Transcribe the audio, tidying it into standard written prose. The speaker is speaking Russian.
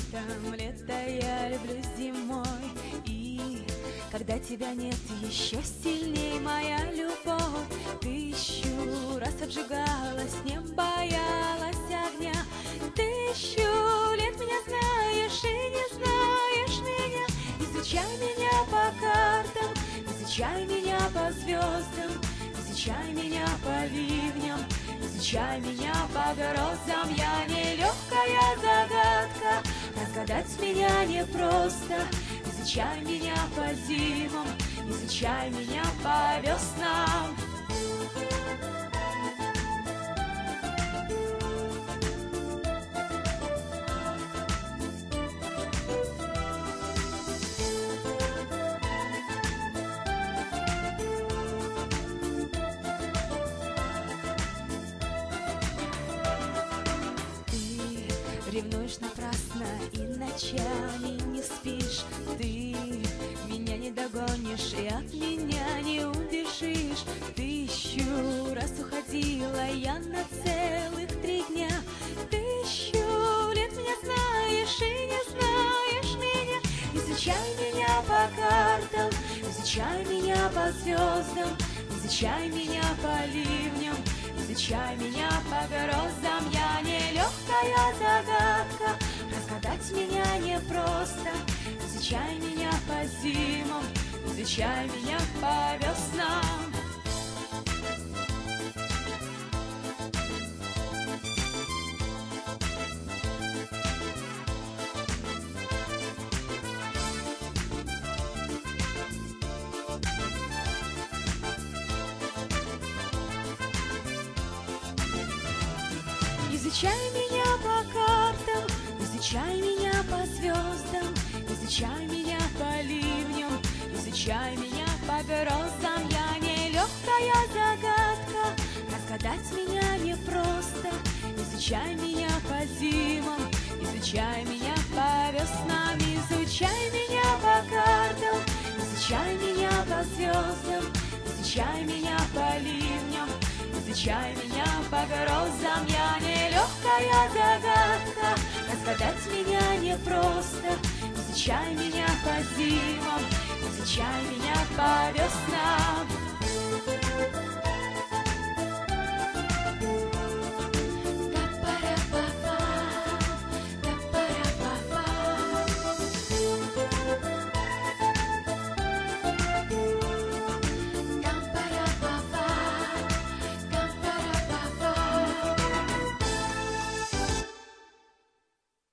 лето я люблю зимой. И когда тебя нет, еще сильней моя любовь. Тысячу раз обжигала, с ним боялась огня. Тысячу лет меня знаешь и не знаешь меня. Изучай меня по картам, изучай меня по звездам, изучай меня по ливням, изучай меня по грозам. Я нелегкая загадка, разгадать меня непросто. Изучай меня по зимам, изучай меня по веснам. Ревнуешь напрасно и ночами не спишь. Ты меня не догонишь и от меня не убежишь. Тысячу раз уходила я на целых 3 дня. Тысячу лет меня знаешь и не знаешь меня. Изучай меня по картам, изучай меня по звездам, изучай меня по ливням, изучай меня по грозам. Я нелегкая загадка, разгадать меня непросто. Изучай меня по зимам, изучай меня по веснам. Изучай меня по картам, изучай меня по звездам, изучай меня по ливням, изучай меня по грозам. Я нелегкая загадка, разгадать меня непросто. Изучай меня по зимам, изучай меня по веснам. Изучай меня по картам, изучай меня по звездам, изучай меня по ливням, изучай меня по грозам. Я нелегкая загадка, разгадать меня непросто. Изучай меня по зимам, изучай меня по веснам.